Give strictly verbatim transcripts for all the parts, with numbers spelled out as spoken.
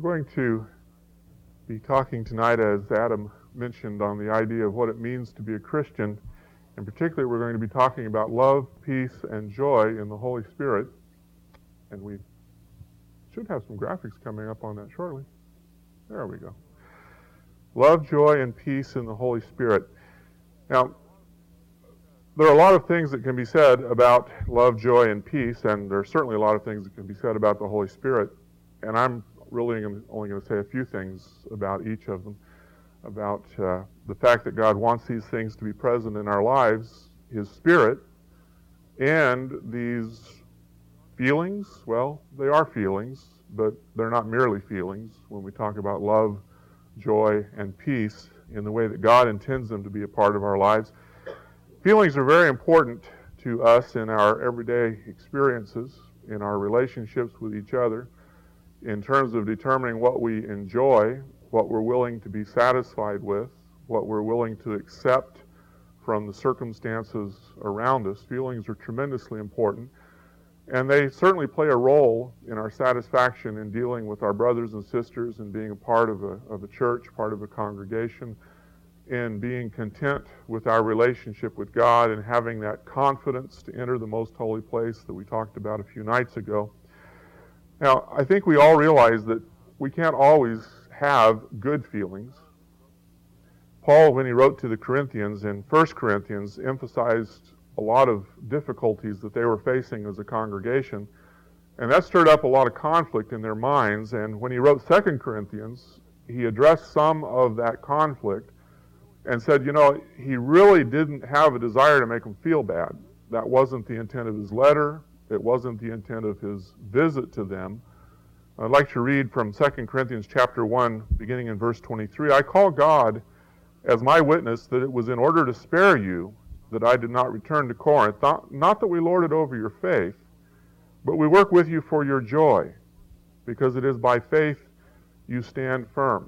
going to be talking tonight, as Adam mentioned, on the idea of what it means to be a Christian. In particular, we're going to be talking about love, peace, and joy in the Holy Spirit. And we should have some graphics coming up on that shortly. There we go. Love, joy, and peace in the Holy Spirit. Now, there are a lot of things that can be said about love, joy, and peace, and there are certainly a lot of things that can be said about the Holy Spirit. And I'm really only going to say a few things about each of them, about uh, the fact that God wants these things to be present in our lives, His Spirit, and these feelings. Well, they are feelings, but they're not merely feelings when we talk about love, joy, and peace in the way that God intends them to be a part of our lives. Feelings are very important to us in our everyday experiences, in our relationships with each other, in terms of determining what we enjoy, what we're willing to be satisfied with, what we're willing to accept from the circumstances around us. Feelings are tremendously important, and they certainly play a role in our satisfaction in dealing with our brothers and sisters and being a part of a, of a church, part of a congregation, in being content with our relationship with God and having that confidence to enter the most holy place that we talked about a few nights ago. Now, I think we all realize that we can't always have good feelings. Paul, when he wrote to the Corinthians in First Corinthians, emphasized a lot of difficulties that they were facing as a congregation, and that stirred up a lot of conflict in their minds. And when he wrote Second Corinthians, he addressed some of that conflict and said, you know, he really didn't have a desire to make them feel bad. That wasn't the intent of his letter. It wasn't the intent of his visit to them. I'd like to read from Second Corinthians chapter one, beginning in verse twenty-three. I call God as my witness that it was in order to spare you that I did not return to Corinth. Not, not that we lorded over your faith, but we work with you for your joy, because it is by faith you stand firm.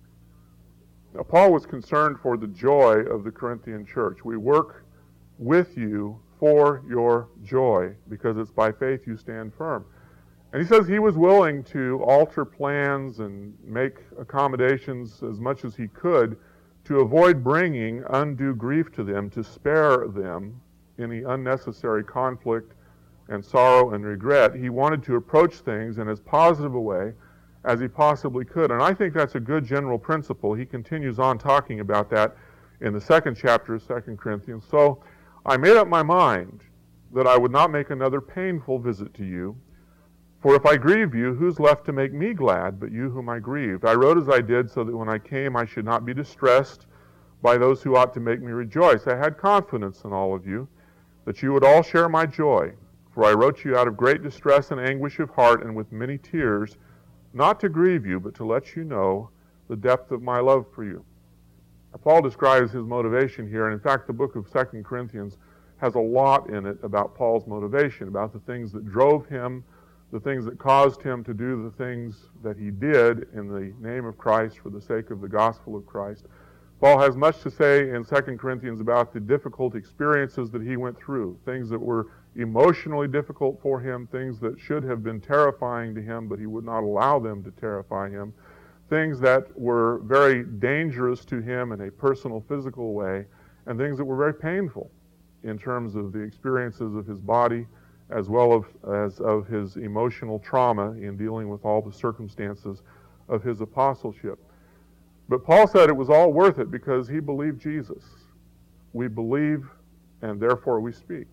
Now, Paul was concerned for the joy of the Corinthian church. We work with you for your joy, because it's by faith you stand firm. And he says he was willing to alter plans and make accommodations as much as he could to avoid bringing undue grief to them, to spare them any unnecessary conflict and sorrow and regret. He wanted to approach things in as positive a way as he possibly could. And I think that's a good general principle. He continues on talking about that in the second chapter of Second Corinthians. So I made up my mind that I would not make another painful visit to you, for if I grieve you, who's left to make me glad but you whom I grieved? I wrote as I did so that when I came I should not be distressed by those who ought to make me rejoice. I had confidence in all of you, that you would all share my joy, for I wrote you out of great distress and anguish of heart and with many tears, not to grieve you, but to let you know the depth of my love for you. Paul describes his motivation here, and in fact the book of Second Corinthians has a lot in it about Paul's motivation, about the things that drove him, the things that caused him to do the things that he did in the name of Christ for the sake of the gospel of Christ. Paul has much to say in Second Corinthians about the difficult experiences that he went through, things that were emotionally difficult for him, things that should have been terrifying to him, but he would not allow them to terrify him, things that were very dangerous to him in a personal, physical way, and things that were very painful in terms of the experiences of his body as well as of his emotional trauma in dealing with all the circumstances of his apostleship. But Paul said it was all worth it because he believed Jesus. We believe, and therefore we speak.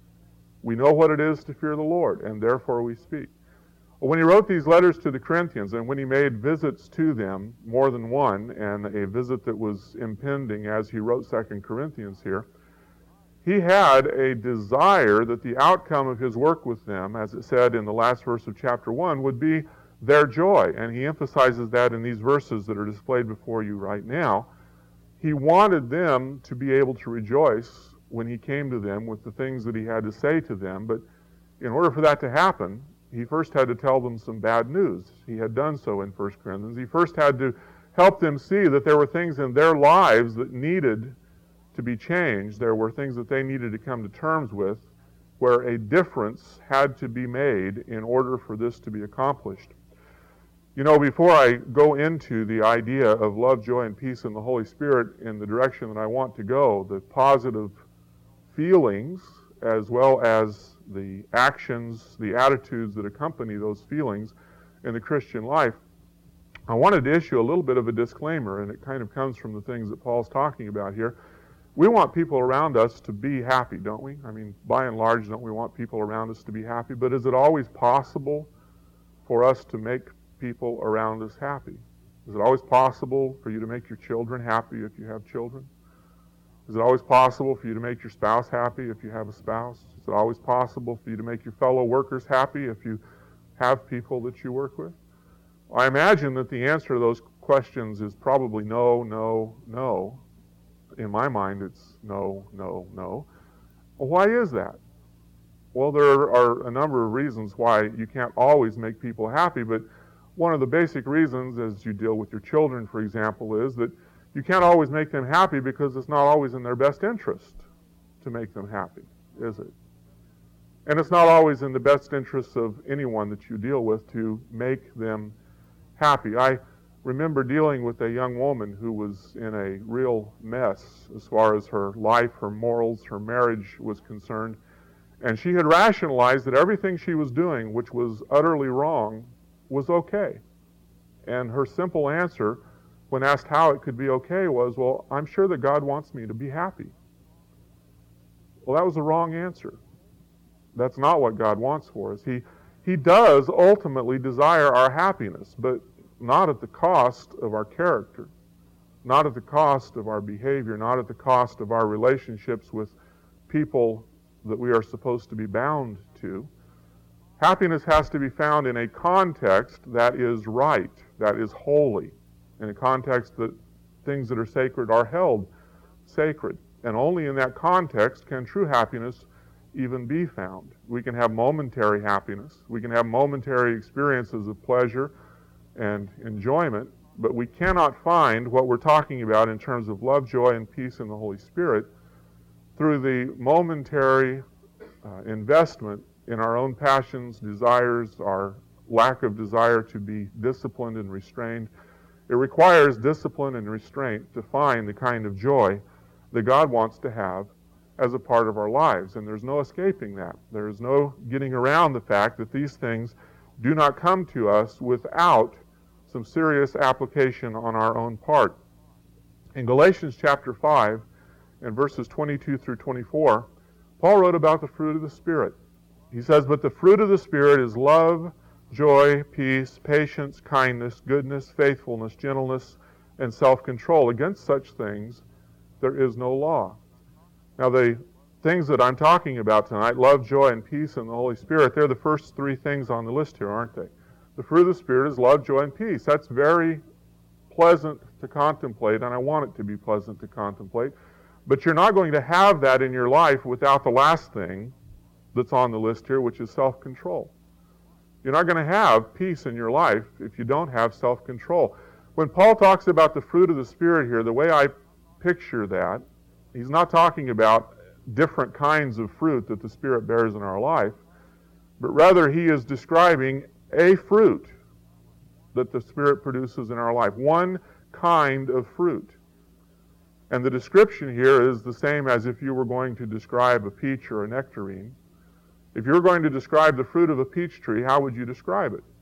We know what it is to fear the Lord, and therefore we speak. When he wrote these letters to the Corinthians, and when he made visits to them, more than one, and a visit that was impending as he wrote Second Corinthians here, he had a desire that the outcome of his work with them, as it said in the last verse of chapter one, would be their joy. And he emphasizes that in these verses that are displayed before you right now. He wanted them to be able to rejoice when he came to them with the things that he had to say to them. But in order for that to happen, he first had to tell them some bad news. He had done so in First Corinthians. He first had to help them see that there were things in their lives that needed to be changed. There were things that they needed to come to terms with, where a difference had to be made in order for this to be accomplished. You know, before I go into the idea of love, joy, and peace in the Holy Spirit in the direction that I want to go, the positive feelings as well as the actions, the attitudes that accompany those feelings in the Christian life, I wanted to issue a little bit of a disclaimer, and it kind of comes from the things that Paul's talking about here. We want people around us to be happy, don't we? I mean, by and large, don't we want people around us to be happy? But is it always possible for us to make people around us happy? Is it always possible for you to make your children happy if you have children? Is it always possible for you to make your spouse happy if you have a spouse? Is it always possible for you to make your fellow workers happy if you have people that you work with? I imagine that the answer to those questions is probably no, no, no. In my mind, it's no, no, no. Well, why is that? Well, there are a number of reasons why you can't always make people happy, but one of the basic reasons as you deal with your children, for example, is that you can't always make them happy because it's not always in their best interest to make them happy, is it? And it's not always in the best interest of anyone that you deal with to make them happy. I remember dealing with a young woman who was in a real mess as far as her life, her morals, her marriage was concerned. And she had rationalized that everything she was doing, which was utterly wrong, was okay. And her simple answer, when asked how it could be okay, was, well, I'm sure that God wants me to be happy. Well, that was the wrong answer. That's not what God wants for us. He, he does ultimately desire our happiness, but not at the cost of our character, not at the cost of our behavior, not at the cost of our relationships with people that we are supposed to be bound to. Happiness has to be found in a context that is right, that is holy, in a context that things that are sacred are held sacred. And only in that context can true happiness even be found. We can have momentary happiness. We can have momentary experiences of pleasure and enjoyment, but we cannot find what we're talking about in terms of love, joy, and peace in the Holy Spirit through the momentary uh, investment in our own passions, desires, our lack of desire to be disciplined and restrained. It requires discipline and restraint to find the kind of joy that God wants to have as a part of our lives, and there's no escaping that. There is no getting around the fact that these things do not come to us without some serious application on our own part. In Galatians chapter five and verses twenty-two through twenty-four, Paul wrote about the fruit of the Spirit. He says, "But the fruit of the Spirit is love, joy, peace, patience, kindness, goodness, faithfulness, gentleness, and self-control. Against such things there is no law." Now the things that I'm talking about tonight, love, joy, and peace in the Holy Spirit, they're the first three things on the list here, aren't they? The fruit of the Spirit is love, joy, and peace. That's very pleasant to contemplate, and I want it to be pleasant to contemplate. But you're not going to have that in your life without the last thing that's on the list here, which is self-control. You're not going to have peace in your life if you don't have self-control. When Paul talks about the fruit of the Spirit here, the way I picture that, he's not talking about different kinds of fruit that the Spirit bears in our life, but rather he is describing a fruit that the Spirit produces in our life. One kind of fruit. And the description here is the same as if you were going to describe a peach or a nectarine. If you were going to describe the fruit of a peach tree, how would you describe it?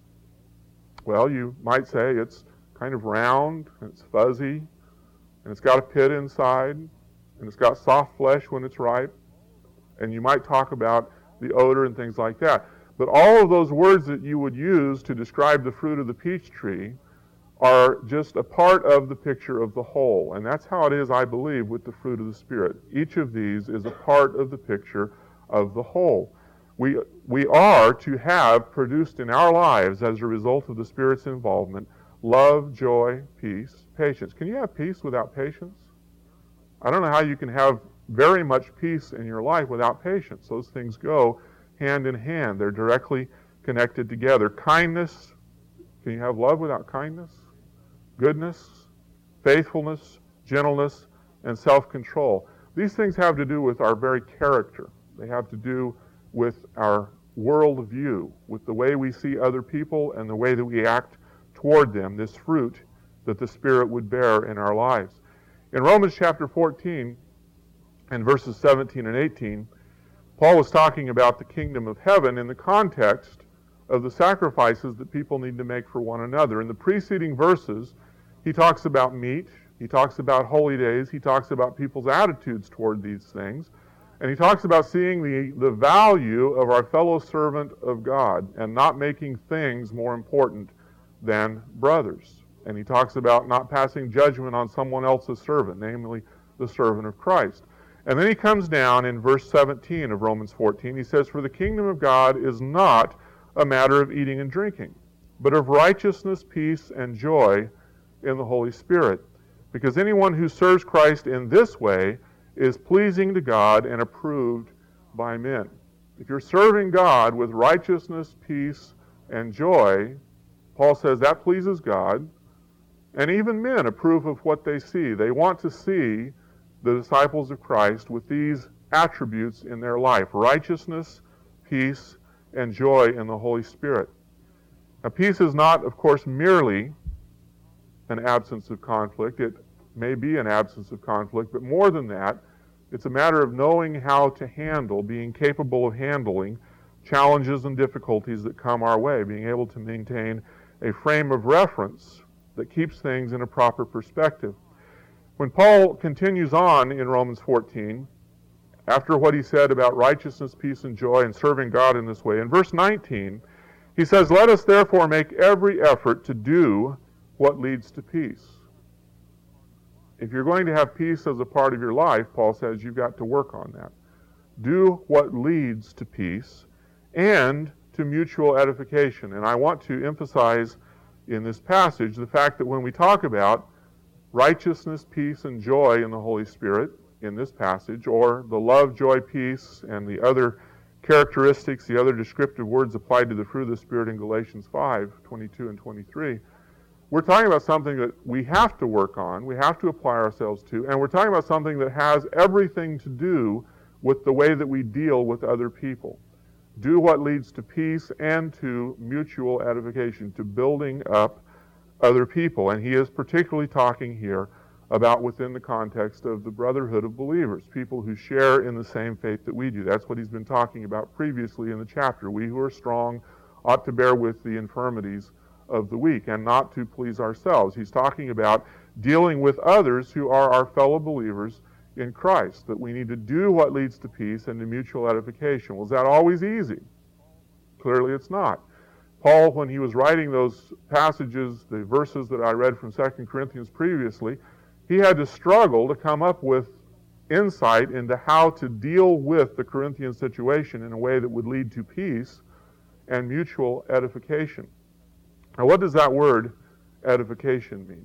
Well, you might say it's kind of round, and it's fuzzy, and it's got a pit inside, and it's got soft flesh when it's ripe, and you might talk about the odor and things like that. But all of those words that you would use to describe the fruit of the peach tree are just a part of the picture of the whole. And that's how it is, I believe, with the fruit of the Spirit. Each of these is a part of the picture of the whole. We, we are to have produced in our lives, as a result of the Spirit's involvement, love, joy, peace, patience. Can you have peace without patience? I don't know how you can have very much peace in your life without patience. Those things go hand in hand. They're directly connected together. Kindness. Can you have love without kindness? Goodness, faithfulness, gentleness, and self-control. These things have to do with our very character. They have to do with our worldview, with the way we see other people and the way that we act toward them, this fruit that the Spirit would bear in our lives. In Romans chapter fourteen and verses seventeen and eighteen, Paul was talking about the kingdom of heaven in the context of the sacrifices that people need to make for one another. In the preceding verses, he talks about meat, he talks about holy days, he talks about people's attitudes toward these things, and he talks about seeing the, the value of our fellow servant of God and not making things more important than brothers. And he talks about not passing judgment on someone else's servant, namely the servant of Christ. And then he comes down in verse seventeen of Romans fourteen. He says, "For the kingdom of God is not a matter of eating and drinking, but of righteousness, peace, and joy in the Holy Spirit. Because anyone who serves Christ in this way is pleasing to God and approved by men." If you're serving God with righteousness, peace, and joy, Paul says that pleases God, and even men approve of what they see. They want to see the disciples of Christ with these attributes in their life: righteousness, peace, and joy in the Holy Spirit. Now, peace is not, of course, merely an absence of conflict. It may be an absence of conflict, but more than that, it's a matter of knowing how to handle, being capable of handling challenges and difficulties that come our way, being able to maintain a frame of reference that keeps things in a proper perspective. When Paul continues on in Romans fourteen, after what he said about righteousness, peace, and joy, and serving God in this way, in verse nineteen, he says, "Let us therefore make every effort to do what leads to peace." If you're going to have peace as a part of your life, Paul says you've got to work on that. Do what leads to peace and to mutual edification. And I want to emphasize in this passage the fact that when we talk about righteousness, peace, and joy in the Holy Spirit in this passage, or the love, joy, peace, and the other characteristics, the other descriptive words applied to the fruit of the Spirit in Galatians five, twenty-two and twenty-three, we're talking about something that we have to work on, we have to apply ourselves to, and we're talking about something that has everything to do with the way that we deal with other people. Do what leads to peace and to mutual edification, to building up other people. And he is particularly talking here about within the context of the brotherhood of believers, people who share in the same faith that we do. That's what he's been talking about previously in the chapter. We who are strong ought to bear with the infirmities of the weak and not to please ourselves. He's talking about dealing with others who are our fellow believers in Christ, that we need to do what leads to peace and to mutual edification. Was that always easy? Clearly it's not. Paul, when he was writing those passages, the verses that I read from Second Corinthians previously, he had to struggle to come up with insight into how to deal with the Corinthian situation in a way that would lead to peace and mutual edification. Now, what does that word edification mean?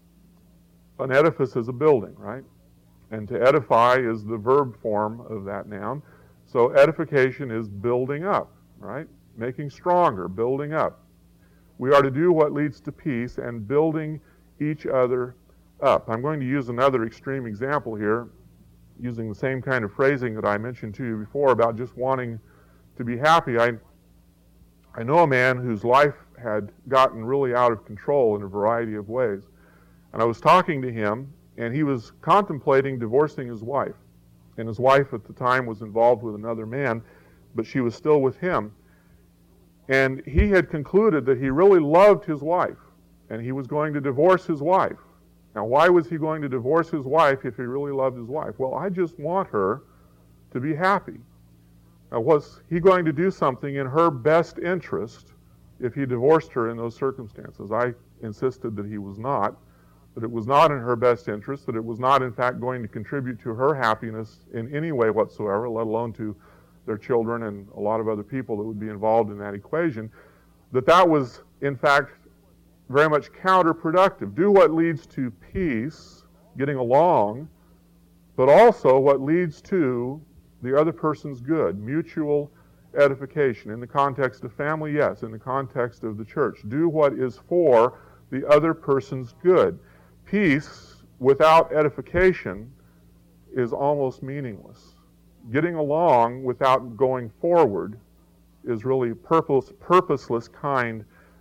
An edifice is a building, right? And to edify is the verb form of that noun. So edification is building up, right? Making stronger, building up. We are to do what leads to peace and building each other up. I'm going to use another extreme example here, using the same kind of phrasing that I mentioned to you before about just wanting to be happy. I, I know a man whose life had gotten really out of control in a variety of ways. And I was talking to him, and he was contemplating divorcing his wife. And his wife at the time was involved with another man, but she was still with him. And he had concluded that he really loved his wife, and he was going to divorce his wife. Now, why was he going to divorce his wife if he really loved his wife? Well, I just want her to be happy. Now, was he going to do something in her best interest if he divorced her in those circumstances? I insisted that he was not, that it was not in her best interest, that it was not, in fact, going to contribute to her happiness in any way whatsoever, let alone to their children and a lot of other people that would be involved in that equation, that that was, in fact, very much counterproductive. Do what leads to peace, getting along, but also what leads to the other person's good, mutual edification. In the context of family, yes. In the context of the church, do what is for the other person's good. Peace without edification is almost meaningless. Getting along without going forward is really a purpose, purposeless kind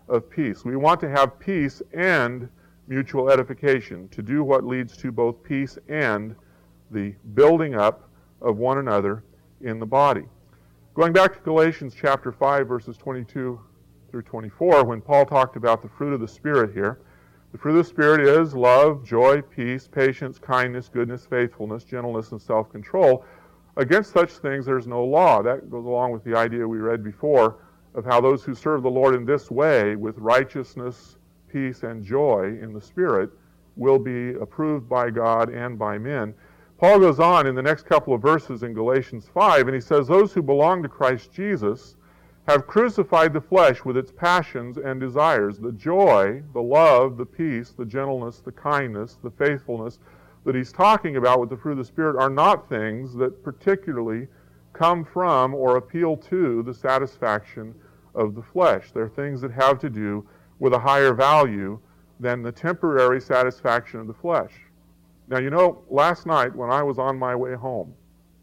of peace. We want to have peace and mutual edification, to do what leads to both peace and the building up of one another in the body. Going back to Galatians chapter five, verses twenty-two through twenty-four, when Paul talked about the fruit of the Spirit here, the fruit of the Spirit is love, joy, peace, patience, kindness, goodness, faithfulness, gentleness, and self-control. Against such things there's no law. That goes along with the idea we read before of how those who serve the Lord in this way, with righteousness, peace, and joy in the Spirit, will be approved by God and by men. Paul goes on in the next couple of verses in Galatians five, and he says, those who belong to Christ Jesus have crucified the flesh with its passions and desires. The joy, the love, the peace, the gentleness, the kindness, the faithfulness that he's talking about with the fruit of the Spirit are not things that particularly come from or appeal to the satisfaction of the flesh. They're things that have to do with a higher value than the temporary satisfaction of the flesh. Now, you know, last night when I was on my way home,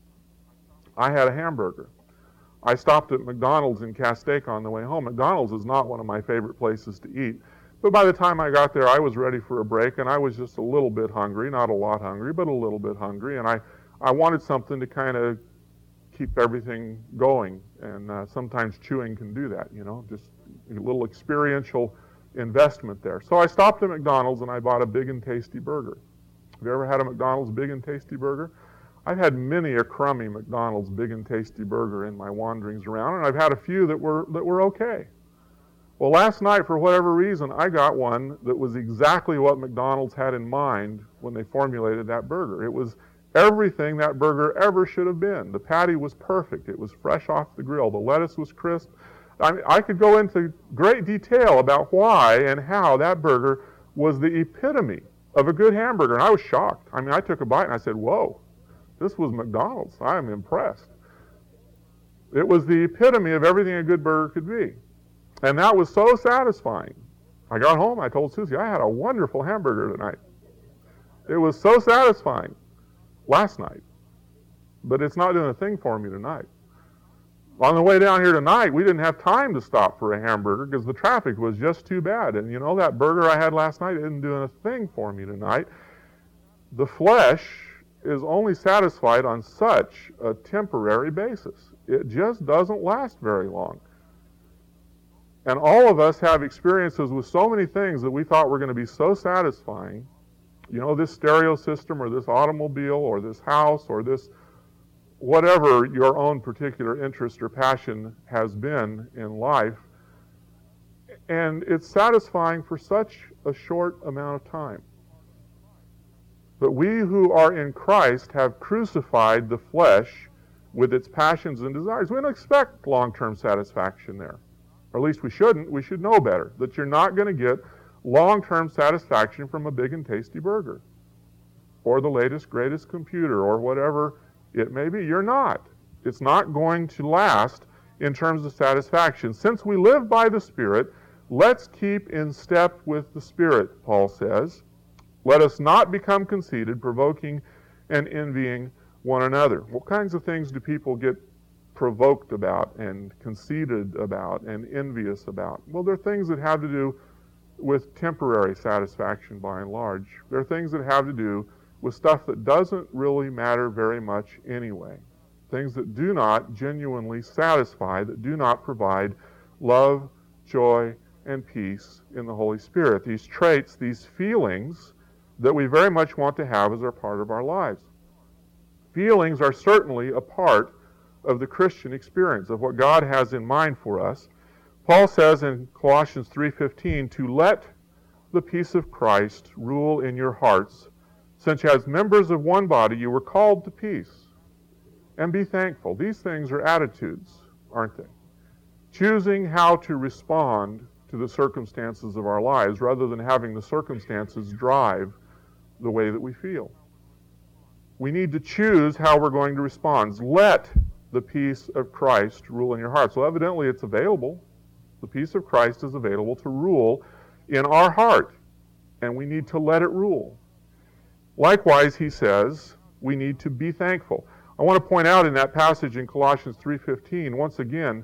I had a hamburger. I stopped at McDonald's in Castaic on the way home. McDonald's is not one of my favorite places to eat. But by the time I got there, I was ready for a break, and I was just a little bit hungry, not a lot hungry, but a little bit hungry. And I, I wanted something to kind of keep everything going. And uh, sometimes chewing can do that, you know, just a little experiential investment there. So I stopped at McDonald's, and I bought a big and tasty burger. Have you ever had a McDonald's big and tasty burger? I've had many a crummy McDonald's big and tasty burger in my wanderings around, and I've had a few that were that were okay. Well, last night, for whatever reason, I got one that was exactly what McDonald's had in mind when they formulated that burger. It was everything that burger ever should have been. The patty was perfect. It was fresh off the grill. The lettuce was crisp. I mean, I could go into great detail about why and how that burger was the epitome of a good hamburger, and I was shocked. I mean, I took a bite and I said, whoa, this was McDonald's. I am impressed. It was the epitome of everything a good burger could be. And that was so satisfying. I got home, I told Susie, I had a wonderful hamburger tonight. It was so satisfying last night. But it's not doing a thing for me tonight. On the way down here tonight, we didn't have time to stop for a hamburger because the traffic was just too bad. And you know, that burger I had last night isn't doing a thing for me tonight. The flesh is only satisfied on such a temporary basis. It just doesn't last very long. And all of us have experiences with so many things that we thought were going to be so satisfying. You know, this stereo system or this automobile or this house or this whatever your own particular interest or passion has been in life. And it's satisfying for such a short amount of time. But we who are in Christ have crucified the flesh with its passions and desires. We don't expect long-term satisfaction there. Or at least we shouldn't. We should know better. That you're not going to get long-term satisfaction from a big and tasty burger. Or the latest, greatest computer, or whatever it may be. You're not. It's not going to last in terms of satisfaction. Since we live by the Spirit, let's keep in step with the Spirit, Paul says. Let us not become conceited, provoking and envying one another. What kinds of things do people get provoked about and conceited about and envious about? Well, they're things that have to do with temporary satisfaction by and large. They're things that have to do with stuff that doesn't really matter very much anyway. Things that do not genuinely satisfy, that do not provide love, joy, and peace in the Holy Spirit. These traits, these feelings that we very much want to have as a part of our lives. Feelings are certainly a part of the Christian experience, of what God has in mind for us. Paul says in Colossians three fifteen, to let the peace of Christ rule in your hearts, since as members of one body you were called to peace. And be thankful. These things are attitudes, aren't they? Choosing how to respond to the circumstances of our lives rather than having the circumstances drive the way that we feel. We need to choose how we're going to respond. Let the peace of Christ rule in your heart. So evidently it's available. The peace of Christ is available to rule in our heart. And we need to let it rule. Likewise, he says, we need to be thankful. I want to point out in that passage in Colossians three fifteen, once again,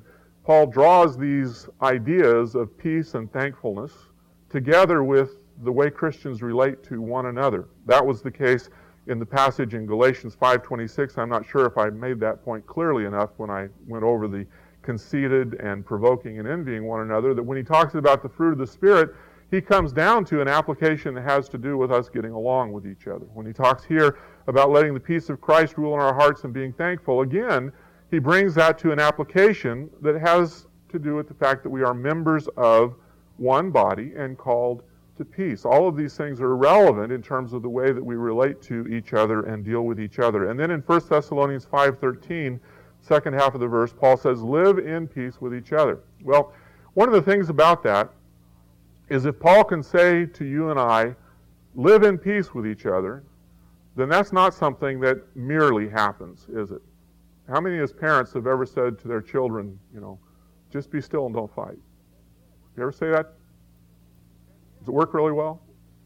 Paul draws these ideas of peace and thankfulness together with the way Christians relate to one another. That was the case in the passage in Galatians five twenty-six. I'm not sure if I made that point clearly enough when I went over the conceited and provoking and envying one another, that when he talks about the fruit of the Spirit, he comes down to an application that has to do with us getting along with each other. When he talks here about letting the peace of Christ rule in our hearts and being thankful, again, he brings that to an application that has to do with the fact that we are members of one body and called to peace. All of these things are relevant in terms of the way that we relate to each other and deal with each other. And then in First Thessalonians five thirteen, second half of the verse, Paul says, live in peace with each other. Well, one of the things about that is if Paul can say to you and I, live in peace with each other, then that's not something that merely happens, is it? How many as parents have ever said to their children, you know, just be still and don't fight? You ever say that? Does it work really well?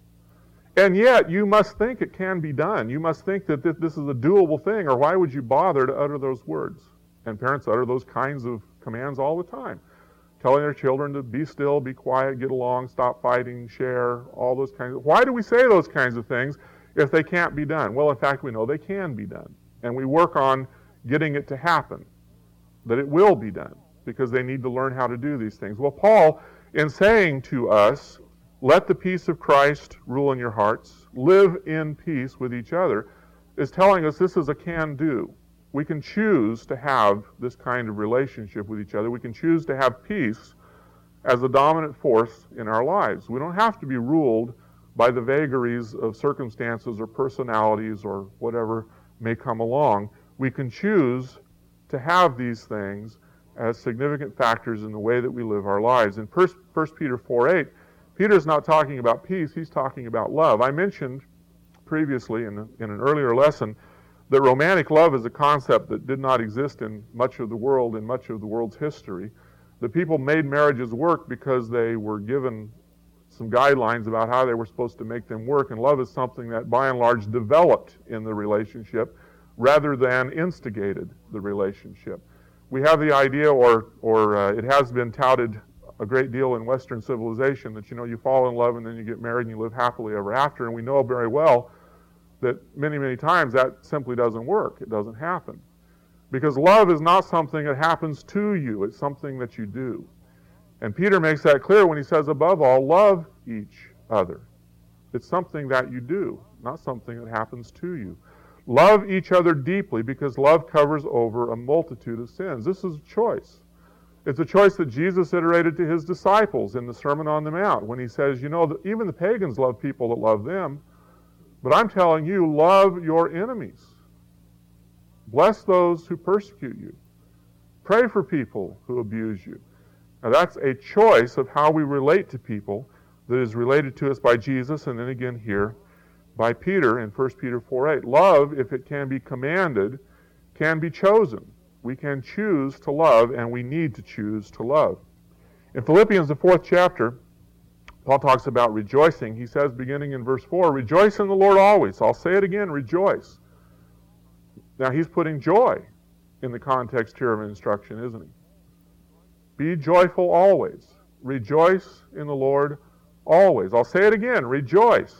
And yet, you must think it can be done. You must think that this is a doable thing, or why would you bother to utter those words? And parents utter those kinds of commands all the time, telling their children to be still, be quiet, get along, stop fighting, share, all those kinds of... Why do we say those kinds of things if they can't be done? Well, in fact, we know they can be done. And we work on getting it to happen, that it will be done, because they need to learn how to do these things. Well, Paul, in saying to us, let the peace of Christ rule in your hearts, live in peace with each other, is telling us this is a can-do. We can choose to have this kind of relationship with each other. We can choose to have peace as a dominant force in our lives. We don't have to be ruled by the vagaries of circumstances or personalities or whatever may come along. We can choose to have these things as significant factors in the way that we live our lives. In First Peter four eight, Peter's not talking about peace, he's talking about love. I mentioned previously in, in an earlier lesson that romantic love is a concept that did not exist in much of the world, in much of the world's history. The people made marriages work because they were given some guidelines about how they were supposed to make them work, and love is something that by and large developed in the relationship rather than instigated the relationship. We have the idea, or, or uh, it has been touted a great deal in Western civilization, that, you know, you fall in love and then you get married and you live happily ever after, and we know very well that many, many times that simply doesn't work. It doesn't happen. Because love is not something that happens to you. It's something that you do. And Peter makes that clear when he says, above all, love each other. It's something that you do, not something that happens to you. Love each other deeply, because love covers over a multitude of sins. This is a choice. It's a choice that Jesus iterated to his disciples in the Sermon on the Mount when he says, you know, even the pagans love people that love them, but I'm telling you, love your enemies. Bless those who persecute you. Pray for people who abuse you. Now that's a choice of how we relate to people that is related to us by Jesus, and then again here by Peter in First Peter four eight. Love, if it can be commanded, can be chosen. We can choose to love, and we need to choose to love. In Philippians, the fourth chapter, Paul talks about rejoicing. He says, beginning in verse four, rejoice in the Lord always. I'll say it again, rejoice. Now, he's putting joy in the context here of instruction, isn't he? Be joyful always. Rejoice in the Lord always. I'll say it again, rejoice.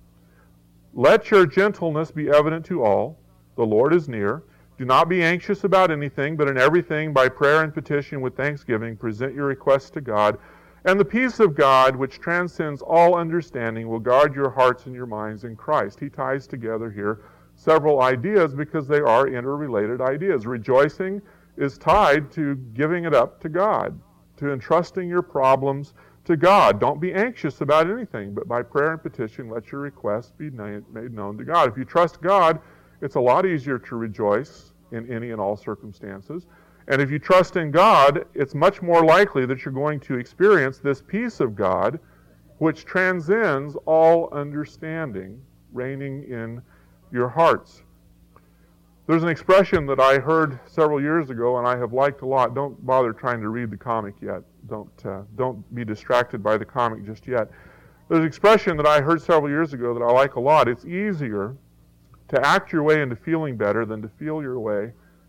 Let your gentleness be evident to all. The Lord is near. Do not be anxious about anything, but in everything, by prayer and petition with thanksgiving, present your requests to God. And the peace of God, which transcends all understanding, will guard your hearts and your minds in Christ. He ties together here several ideas because they are interrelated ideas. Rejoicing is tied to giving it up to God, to entrusting your problems to God. Don't be anxious about anything, but by prayer and petition, let your requests be made known to God. If you trust God, it's a lot easier to rejoice in any and all circumstances. And if you trust in God, it's much more likely that you're going to experience this peace of God, which transcends all understanding, reigning in your hearts. There's an expression that I heard several years ago, and I have liked a lot. Don't bother trying to read the comic yet. Don't uh, don't be distracted by the comic just yet. There's an expression that I heard several years ago that I like a lot. It's easier to act your way into feeling better than to feel your way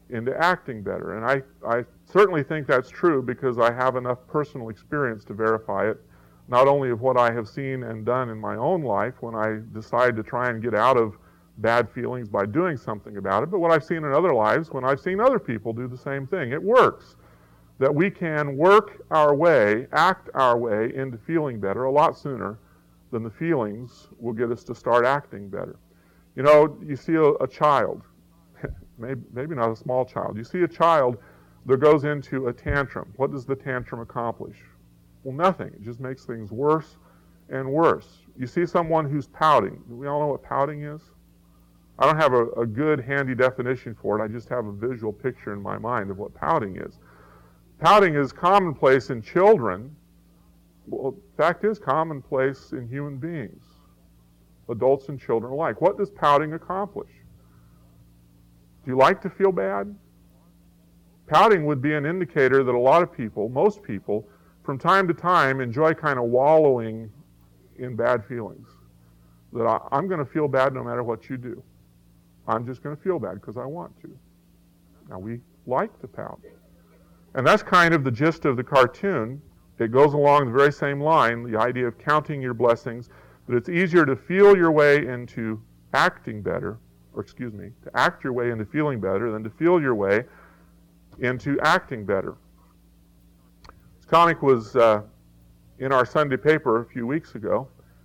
into acting better. And I, I certainly think that's true because I have enough personal experience to verify it, not only of what I have seen and done in my own life when I decide to try and get out of bad feelings by doing something about it, but what I've seen in other lives when I've seen other people do the same thing. It works. That we can work our way, act our way into feeling better a lot sooner than the feelings will get us to start acting better. You know, you see a, a child, maybe, maybe not a small child, you see a child that goes into a tantrum. What does the tantrum accomplish? Well, nothing. It just makes things worse and worse. You see someone who's pouting. Do we all know what pouting is? I don't have a, a good handy definition for it. I just have a visual picture in my mind of what pouting is. Pouting is commonplace in children. Well, the fact is commonplace in human beings, adults and children alike. What does pouting accomplish? Do you like to feel bad? Pouting would be an indicator that a lot of people, most people, from time to time enjoy kind of wallowing in bad feelings. That I, I'm going to feel bad no matter what you do. I'm just going to feel bad because I want to. Now, we like to pout. And that's kind of the gist of the cartoon. It goes along the very same line, the idea of counting your blessings, that it's easier to feel your way into acting better, or excuse me, to act your way into feeling better than to feel your way into acting better. This comic was uh, in our Sunday paper a few weeks ago,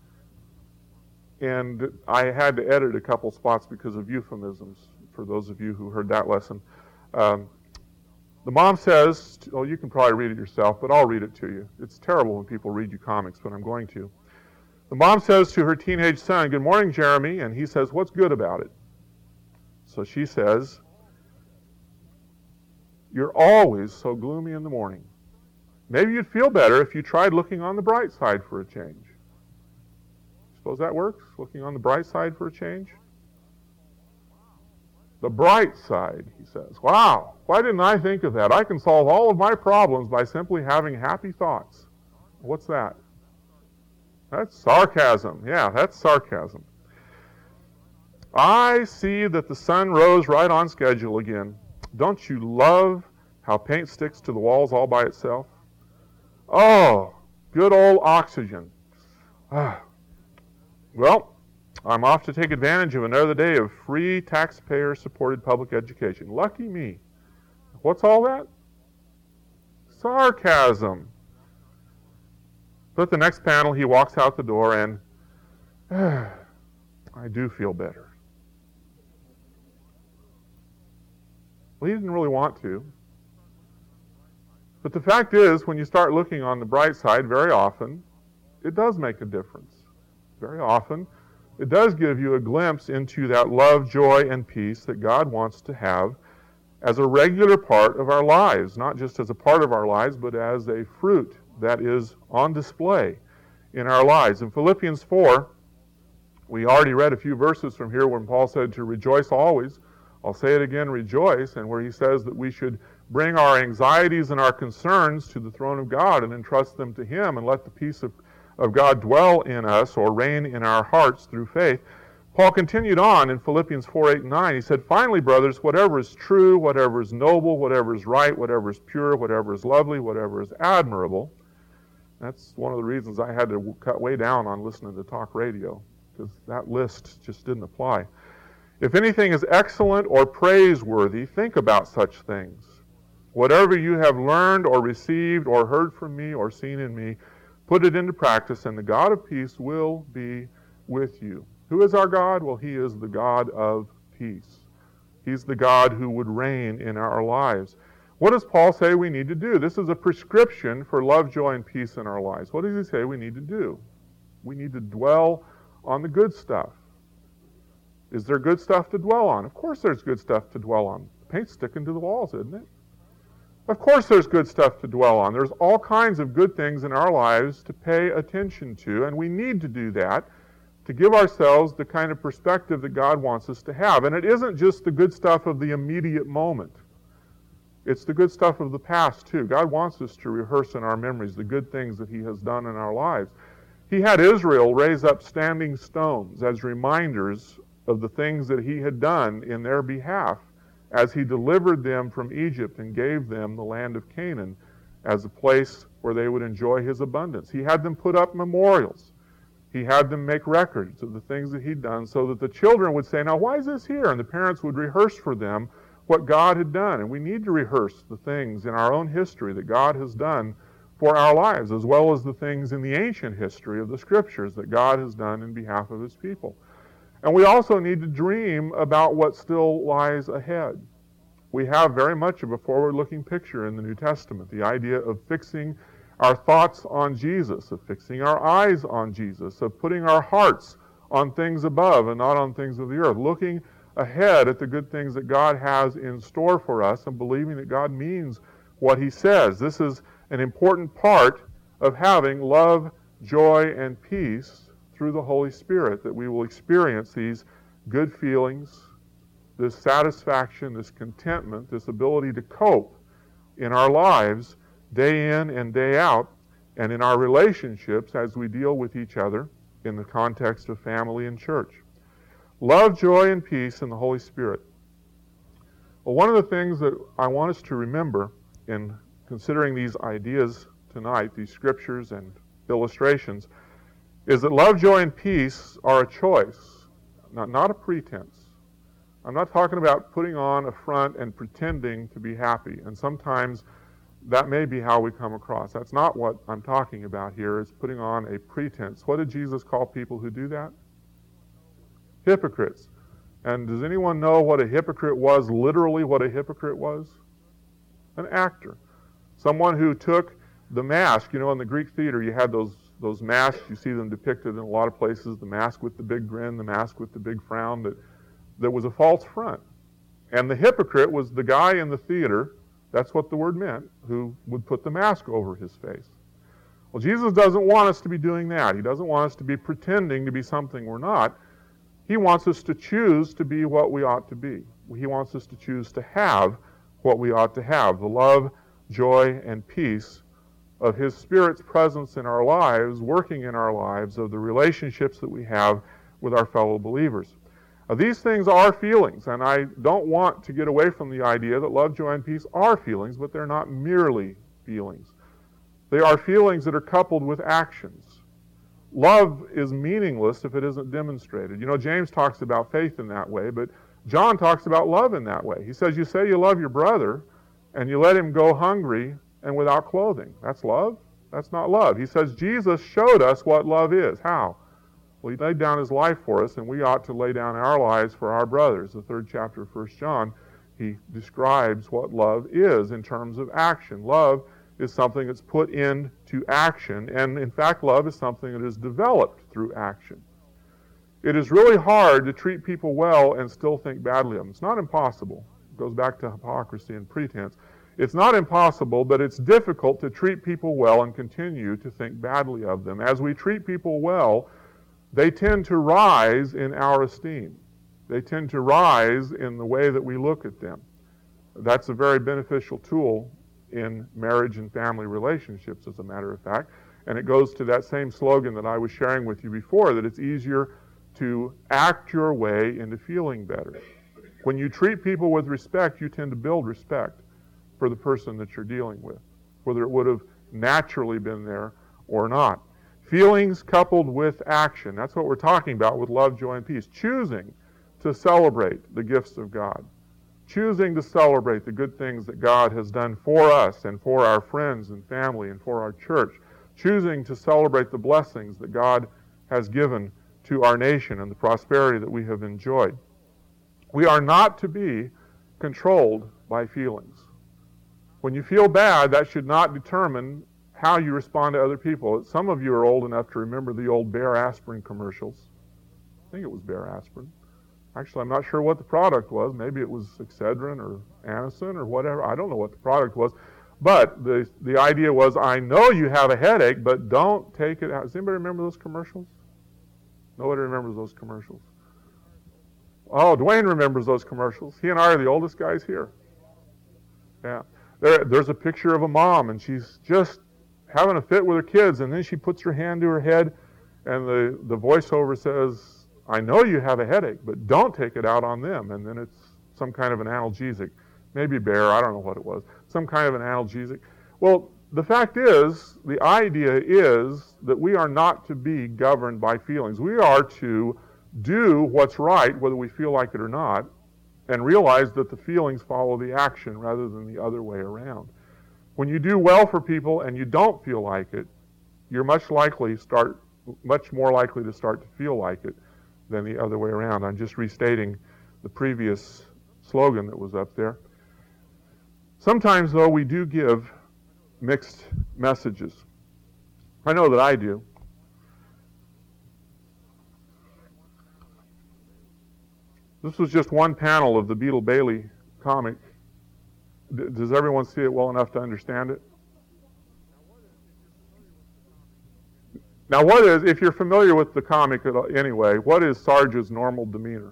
and I had to edit a couple spots because of euphemisms, for those of you who heard that lesson. Um, the mom says, oh, you can probably read it yourself, but I'll read it to you. It's terrible when people read you comics, but I'm going to. The mom says to her teenage son, "Good morning, Jeremy," and he says, "What's good about it?" So she says, "You're always so gloomy in the morning. Maybe you'd feel better if you tried looking on the bright side for a change." Suppose that works? Looking on the bright side for a change? The bright side, he says. Wow, why didn't I think of that? I can solve all of my problems by simply having happy thoughts. What's that? That's sarcasm. Yeah, that's sarcasm. I see that the sun rose right on schedule again. Don't you love how paint sticks to the walls all by itself? Oh, good old oxygen. Ah. Well, I'm off to take advantage of another day of free taxpayer-supported public education. Lucky me. What's all that? Sarcasm. But the next panel, he walks out the door and, ah, I do feel better. Well, he didn't really want to. But the fact is, when you start looking on the bright side, very often, it does make a difference. Very often, it does give you a glimpse into that love, joy, and peace that God wants to have as a regular part of our lives, not just as a part of our lives, but as a fruit that is on display in our lives. In Philippians four, we already read a few verses from here when Paul said to rejoice always. I'll say it again, rejoice, and where he says that we should bring our anxieties and our concerns to the throne of God and entrust them to Him and let the peace of of God dwell in us or reign in our hearts through faith. Paul continued on in Philippians four, eight, and nine. He said, finally, brothers, whatever is true, whatever is noble, whatever is right, whatever is pure, whatever is lovely, whatever is admirable. That's one of the reasons I had to cut way down on listening to talk radio, because that list just didn't apply. If anything is excellent or praiseworthy, think about such things. Whatever you have learned or received or heard from me or seen in me, put it into practice, and the God of peace will be with you. Who is our God? Well, He is the God of peace. He's the God who would reign in our lives. What does Paul say we need to do? This is a prescription for love, joy, and peace in our lives. What does he say we need to do? We need to dwell on the good stuff. Is there good stuff to dwell on? Of course there's good stuff to dwell on. Paint's sticking to the walls, isn't it? Of course there's good stuff to dwell on. There's all kinds of good things in our lives to pay attention to, and we need to do that to give ourselves the kind of perspective that God wants us to have. And it isn't just the good stuff of the immediate moment. It's the good stuff of the past, too. God wants us to rehearse in our memories the good things that He has done in our lives. He had Israel raise up standing stones as reminders of the things that He had done in their behalf as he delivered them from Egypt and gave them the land of Canaan as a place where they would enjoy his abundance. He had them put up memorials. He had them make records of the things that he'd done so that the children would say, now why is this here? And the parents would rehearse for them what God had done. And we need to rehearse the things in our own history that God has done for our lives, as well as the things in the ancient history of the Scriptures that God has done in behalf of his people. And we also need to dream about what still lies ahead. We have very much of a forward-looking picture in the New Testament, the idea of fixing our thoughts on Jesus, of fixing our eyes on Jesus, of putting our hearts on things above and not on things of the earth, looking ahead at the good things that God has in store for us and believing that God means what he says. This is an important part of having love, joy, and peace through the Holy Spirit, that we will experience these good feelings, this satisfaction, this contentment, this ability to cope in our lives day in and day out, and in our relationships as we deal with each other in the context of family and church. Love, joy, and peace in the Holy Spirit. Well, one of the things that I want us to remember in considering these ideas tonight, these scriptures and illustrations, is that love, joy, and peace are a choice, not, not a pretense. I'm not talking about putting on a front and pretending to be happy. And sometimes that may be how we come across. That's not what I'm talking about here, is putting on a pretense. What did Jesus call people who do that? Hypocrites. And does anyone know what a hypocrite was, literally what a hypocrite was? An actor. Someone who took the mask. You know, in the Greek theater, you had those, those masks. You see them depicted in a lot of places. The mask with the big grin, the mask with the big frown, that, that was a false front. And the hypocrite was the guy in the theater, that's what the word meant, who would put the mask over his face. Well, Jesus doesn't want us to be doing that. He doesn't want us to be pretending to be something we're not. He wants us to choose to be what we ought to be. He wants us to choose to have what we ought to have, the love, joy, and peace of his Spirit's presence in our lives, working in our lives, of the relationships that we have with our fellow believers. Now, these things are feelings, and I don't want to get away from the idea that love, joy, and peace are feelings, but they're not merely feelings. They are feelings that are coupled with actions. Love is meaningless if it isn't demonstrated. You know, James talks about faith in that way, but John talks about love in that way. He says, you say you love your brother, and you let him go hungry and without clothing. That's love? That's not love. He says Jesus showed us what love is. How? Well, he laid down his life for us, and we ought to lay down our lives for our brothers. The third chapter of First John, he describes what love is in terms of action. Love is something that's put into action, and in fact, love is something that is developed through action. It is really hard to treat people well and still think badly of them. It's not impossible. It goes back to hypocrisy and pretense. It's not impossible, but it's difficult to treat people well and continue to think badly of them. As we treat people well, they tend to rise in our esteem. They tend to rise in the way that we look at them. That's a very beneficial tool in marriage and family relationships, as a matter of fact. And it goes to that same slogan that I was sharing with you before, that it's easier to act your way into feeling better. When you treat people with respect, you tend to build respect for the person that you're dealing with, whether it would have naturally been there or not. Feelings coupled with action. That's what we're talking about with love, joy, and peace. Choosing to celebrate the gifts of God. Choosing to celebrate the good things that God has done for us and for our friends and family and for our church. Choosing to celebrate the blessings that God has given to our nation and the prosperity that we have enjoyed. We are not to be controlled by feelings. When you feel bad, that should not determine how you respond to other people. Some of you are old enough to remember the old Bayer aspirin commercials. I think it was Bayer aspirin. Actually, I'm not sure what the product was. Maybe it was Excedrin or Anacin or whatever. I don't know what the product was. But the the idea was, I know you have a headache, but don't take it out. Does anybody remember those commercials? Nobody remembers those commercials. Oh, Dwayne remembers those commercials. He and I are the oldest guys here. Yeah. There, there's a picture of a mom, and she's just having a fit with her kids, and then she puts her hand to her head, and the, the voiceover says, I know you have a headache, but don't take it out on them. And then it's some kind of an analgesic. Maybe bear, I don't know what it was. Some kind of an analgesic. Well, the fact is, the idea is that we are not to be governed by feelings. We are to do what's right, whether we feel like it or not, and realize that the feelings follow the action rather than the other way around. When you do well for people and you don't feel like it, you're much likely start, much more likely to start to feel like it than the other way around. I'm just restating the previous slogan that was up there. Sometimes, though, we do give mixed messages. I know that I do. This was just one panel of the Beetle Bailey comic. D- does everyone see it well enough to understand it? Now, what is, if you're familiar with the comic at all, anyway, what is Sarge's normal demeanor?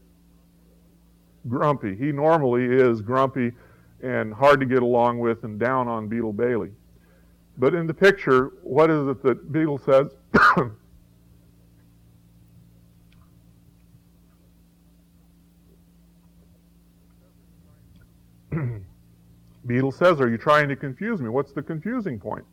Grumpy. He normally is grumpy and hard to get along with and down on Beetle Bailey. But in the picture, what is it that Beetle says? Beetle says, are you trying to confuse me? What's the confusing point?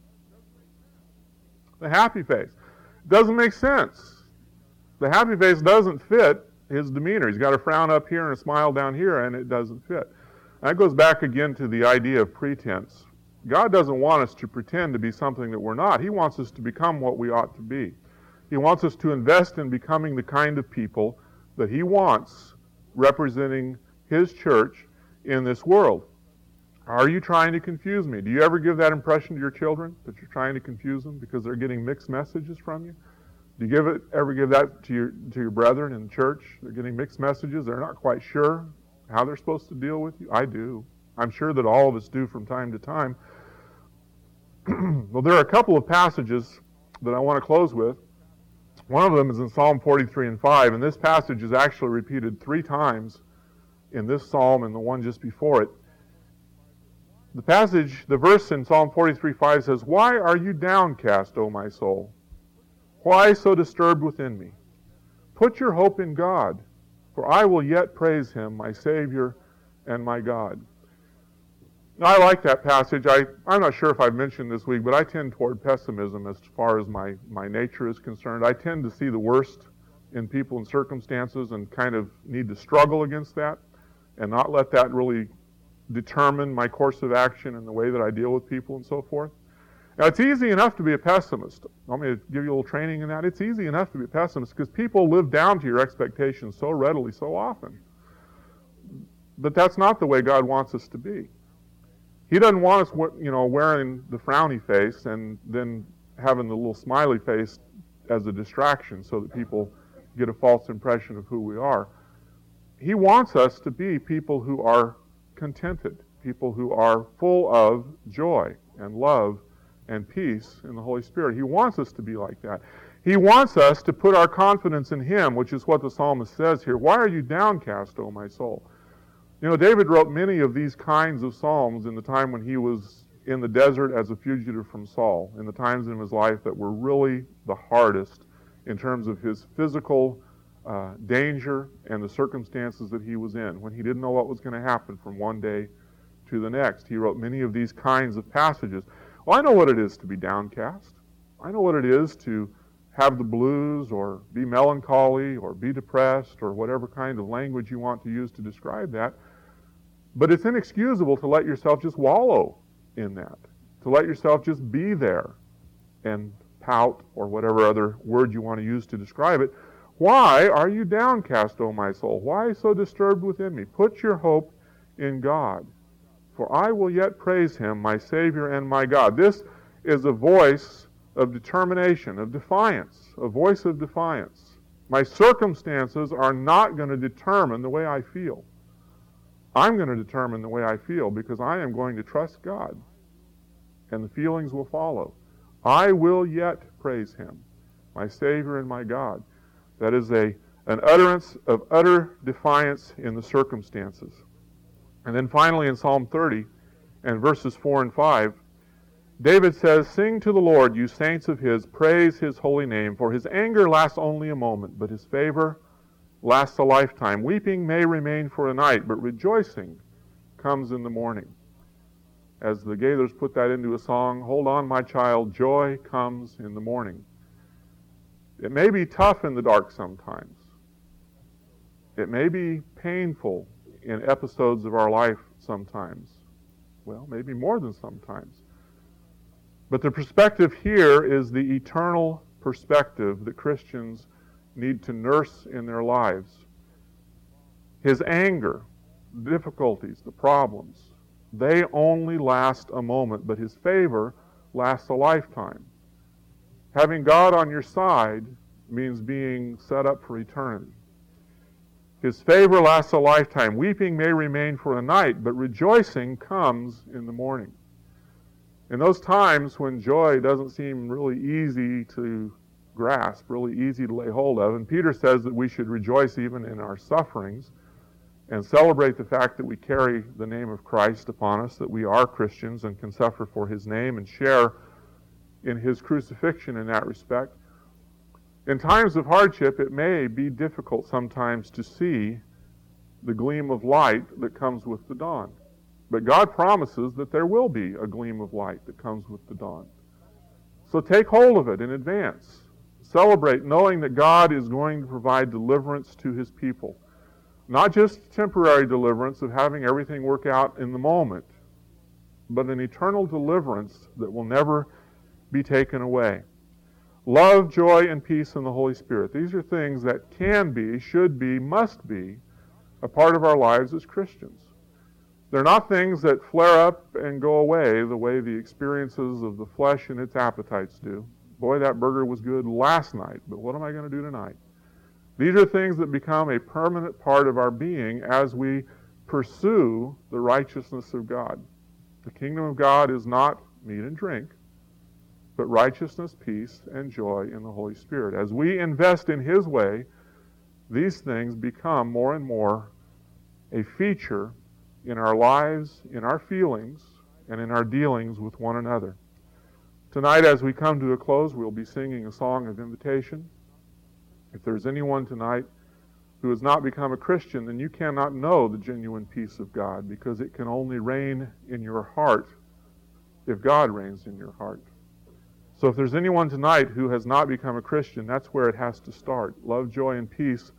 The happy face. Doesn't make sense. The happy face doesn't fit his demeanor. He's got a frown up here and a smile down here, and it doesn't fit. That goes back again to the idea of pretense. God doesn't want us to pretend to be something that we're not. He wants us to become what we ought to be. He wants us to invest in becoming the kind of people that He wants representing His church in this world. Are you trying to confuse me? Do you ever give that impression to your children, that you're trying to confuse them because they're getting mixed messages from you? Do you give it, ever give that to your to your brethren in church? They're getting mixed messages. They're not quite sure how they're supposed to deal with you. I do. I'm sure that all of us do from time to time. Well, there are a couple of passages that I want to close with. One of them is in Psalm forty-three and five, and this passage is actually repeated three times in this psalm and the one just before it. The passage, the verse in Psalm forty-three five says, "Why are you downcast, O my soul? Why so disturbed within me? Put your hope in God, for I will yet praise Him, my Savior and my God." Now, I like that passage. I, I'm not sure if I've mentioned this week, but I tend toward pessimism as far as my, my nature is concerned. I tend to see the worst in people and circumstances and kind of need to struggle against that and not let that really determine my course of action and the way that I deal with people and so forth. Now, it's easy enough to be a pessimist. Want me to give you a little training in that? It's easy enough to be a pessimist because people live down to your expectations so readily, so often. But that's not the way God wants us to be. He doesn't want us, you know, wearing the frowny face and then having the little smiley face as a distraction so that people get a false impression of who we are. He wants us to be people who are contented, people who are full of joy and love and peace in the Holy Spirit. He wants us to be like that. He wants us to put our confidence in Him, which is what the psalmist says here. Why are you downcast, O my soul? You know, David wrote many of these kinds of psalms in the time when he was in the desert as a fugitive from Saul, in the times in his life that were really the hardest in terms of his physical uh, danger and the circumstances that he was in, when he didn't know what was going to happen from one day to the next. He wrote many of these kinds of passages. Well, I know what it is to be downcast. I know what it is to have the blues or be melancholy or be depressed or whatever kind of language you want to use to describe that. But it's inexcusable to let yourself just wallow in that, to let yourself just be there and pout or whatever other word you want to use to describe it. Why are you downcast, O my soul? Why so disturbed within me? Put your hope in God, for I will yet praise Him, my Savior and my God. This is a voice of determination, of defiance, a voice of defiance. My circumstances are not going to determine the way I feel. I'm going to determine the way I feel because I am going to trust God, and the feelings will follow. I will yet praise Him, my Savior and my God. That is a an utterance of utter defiance in the circumstances. And then finally in Psalm thirty and verses four and five, David says, "Sing to the Lord, you saints of His, praise His holy name, for His anger lasts only a moment, but His favor lasts a lifetime. Weeping may remain for a night, but rejoicing comes in the morning. As the Gaithers put that into a song, hold on, my child, joy comes in the morning. It may be tough in the dark sometimes. It may be painful in episodes of our life sometimes. Well, maybe more than sometimes. But the perspective here is the eternal perspective that Christians need to nurse in their lives. His anger, the difficulties, the problems, they only last a moment, but His favor lasts a lifetime. Having God on your side means being set up for eternity. His favor lasts a lifetime. Weeping may remain for a night, but rejoicing comes in the morning. In those times when joy doesn't seem really easy to grasp, really easy to lay hold of, and Peter says that we should rejoice even in our sufferings and celebrate the fact that we carry the name of Christ upon us, that we are Christians and can suffer for His name and share in His crucifixion in that respect. In times of hardship, it may be difficult sometimes to see the gleam of light that comes with the dawn. But God promises that there will be a gleam of light that comes with the dawn. So take hold of it in advance. Celebrate knowing that God is going to provide deliverance to His people. Not just temporary deliverance of having everything work out in the moment, but an eternal deliverance that will never be taken away. Love, joy, and peace in the Holy Spirit. These are things that can be, should be, must be a part of our lives as Christians. They're not things that flare up and go away the way the experiences of the flesh and its appetites do. Boy, that burger was good last night, but what am I going to do tonight? These are things that become a permanent part of our being as we pursue the righteousness of God. The kingdom of God is not meat and drink, but righteousness, peace, and joy in the Holy Spirit. As we invest in His way, these things become more and more a feature in our lives, in our feelings, and in our dealings with one another. Tonight, as we come to a close, we'll be singing a song of invitation. If there's anyone tonight who has not become a Christian, then you cannot know the genuine peace of God, because it can only reign in your heart if God reigns in your heart. So if there's anyone tonight who has not become a Christian, that's where it has to start. Love, joy, and peace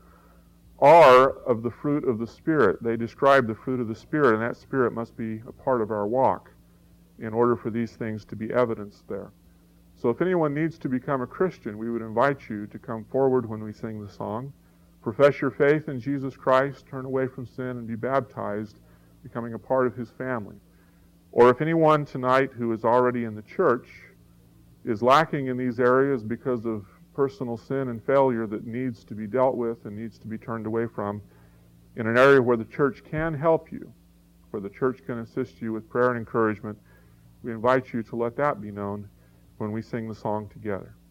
are of the fruit of the Spirit. They describe the fruit of the Spirit, and that Spirit must be a part of our walk in order for these things to be evidenced there. So if anyone needs to become a Christian, we would invite you to come forward when we sing the song. Profess your faith in Jesus Christ, turn away from sin, and be baptized, becoming a part of His family. Or if anyone tonight who is already in the church is lacking in these areas because of personal sin and failure that needs to be dealt with and needs to be turned away from, in an area where the church can help you, where the church can assist you with prayer and encouragement, we invite you to let that be known when we sing the song together.